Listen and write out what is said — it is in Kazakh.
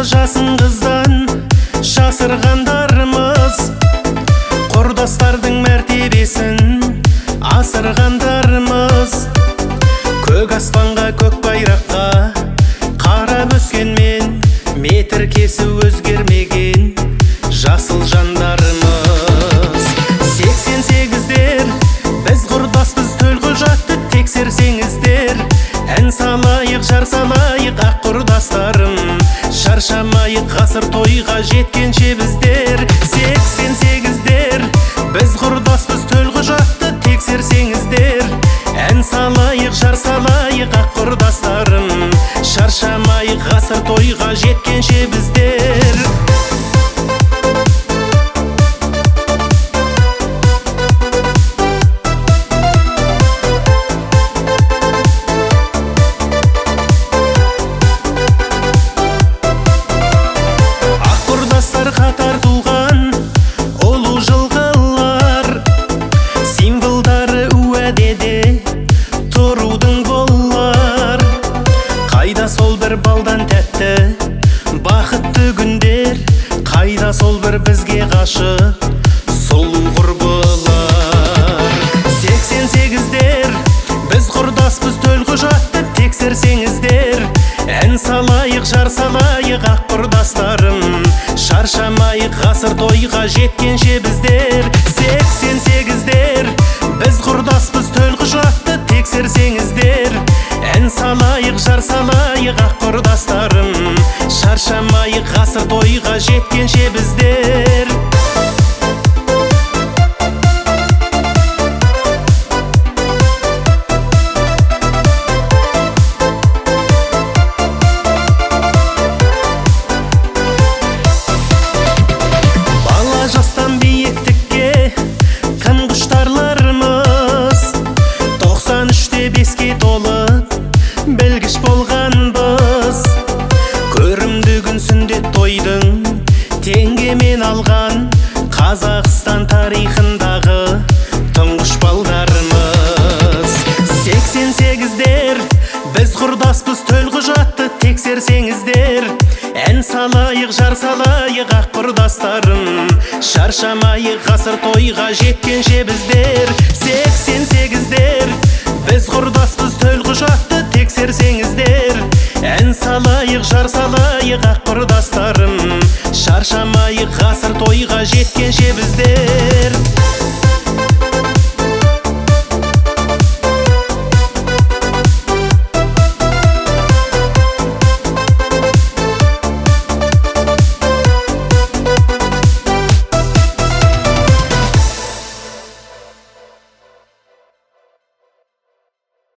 жасын қыздан жасырғандарымыз, құрдастардың мәртебесін асырғандарымыз. Көк аспанға, көк байраққа қарап өскенмен, метр кесу өзгермеген жасыл жандарымыз. 88-дер біз құрдаспыз, төлқұжатты тексерсеңіздер. Ән салайық, жар салайық ақ құрдастарым, шаршамайық ғасыр тойға жеткенше біздер. 88-дер біз құрдаспыз, төлқұжатты тексерсеңіздер. Ән салайық, жар салайық ақ құрдастарым, шаршамайық ғасыр тойға жеткенше біздер. Қатар туған ұлы жылғылар, символдары уәдеде тұрудың болар. Қайда сол бір балдан тәтті бақытты күндер, қайда сол бір бізге ғашық сұлу құрбылар. 88-дер біз құрдаспыз, төлқұжатты тексерсеңіздер. Ән салайық, жар салайық ақ құрдастарым, шаршамайық ғасыр тойға жеткенше біздер. 88-дер біз құрдаспыз, төлқұжатты тексерсеңіздер. Ән салайық, жар салайық ақ құрдастарым, шаршамайық ғасыр тойға жеткенше біздер. Жастан биіктікке кім құштарларымыз, 93-те 5-ке толып білгіш болғанбыз. Көрімді күн сүндет тойдың теңгемен алған, Қазақстан тарихындағы тұңғыш балдарымыз. 88-дер біз құрдаспыз, төлқұжатты тексерсеңіздер. Ән салайық, жар салайық ақ құрдастарым, шаршамайық ғасыр тойға жеткенше біздер. 88-дер біз құрдаспыз, төлқұжатты тексерсеңіздер. Ән салайық, жар салайық ақ құрдастарым, шаршамайық ғасыр тойға жеткенше біздер.